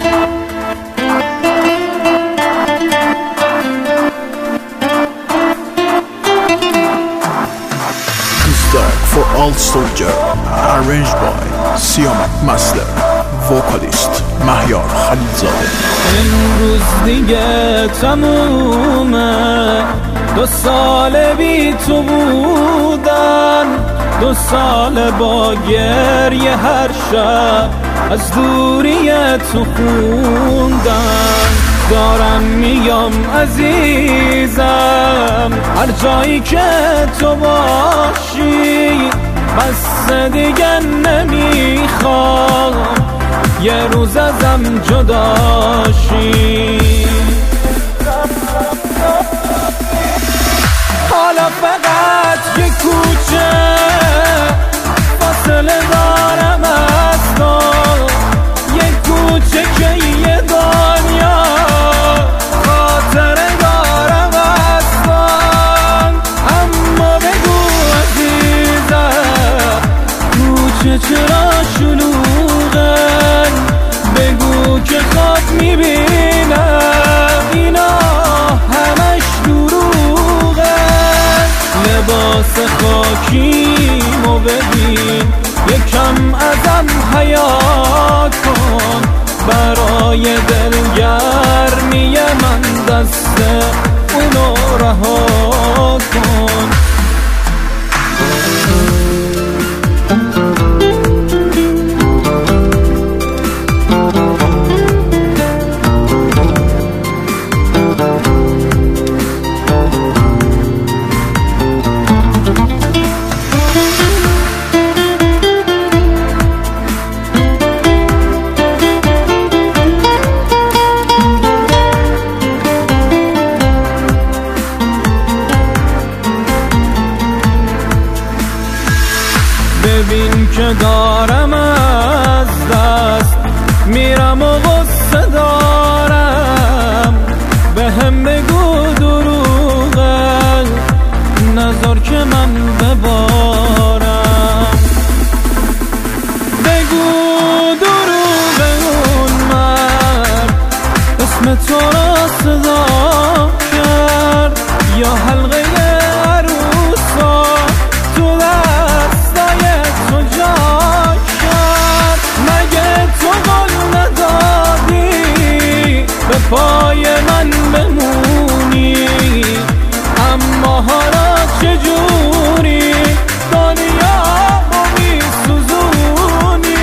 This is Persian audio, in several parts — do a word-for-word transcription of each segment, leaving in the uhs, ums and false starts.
For all soldier arranged by سیامک مستر وکالیست مهیار خلیلزاده. امروز دیگه تمومه، دو سال بی تو بودن، دو سال با گریه هر شب از دوری تو خوندن. دارم میگم عزیزم هر جایی که تو باشی، بس دیگه نمیخوام یه روز ازم جداشی. حالا فقط یه کوچه فاصله دارم از تو، یه کوچه که یه دنیا خاطره دارم از تو. اما بگو عزیزم کوچه چرا شلوغه، بگو که خواب میبینم اینا همش دروغه. لباس خاکیمو ببین، یکم ازم حیا کن، برای دلگرمی من دست اونو رها کن. ببین که دارم از دست میرم و غصه دارم، به هم بگو دروغه، نذار که من ببارم. بگو دروغه اون مرد اسم تو را صدا کرد، یا حلقه عروسا تو دستای تو جا کرد. مگه تو قول ندادی به پای من بمونی، اما حالا چجوری دنیا رو میسوزونی؟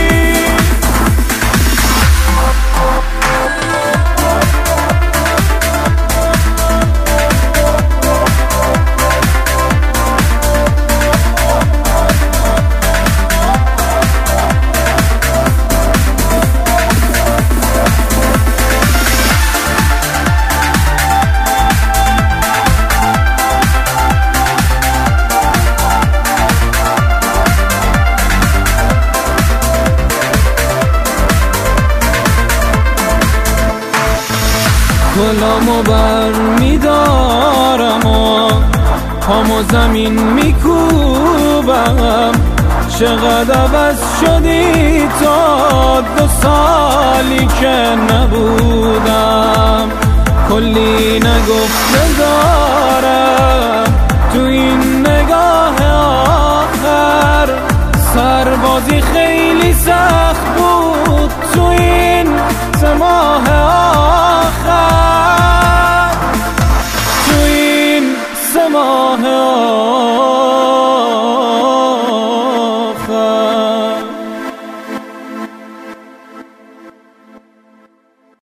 کلامو بر میدارم و پامو زمین میکوبم، چقدر عوض شدی تا دو سالی که نبودم. کلی نگفته دارم تو این نگاه آخر، سربازی خیلی سخت بود تو این سه ماه آخر، تو این سه ماه آخر.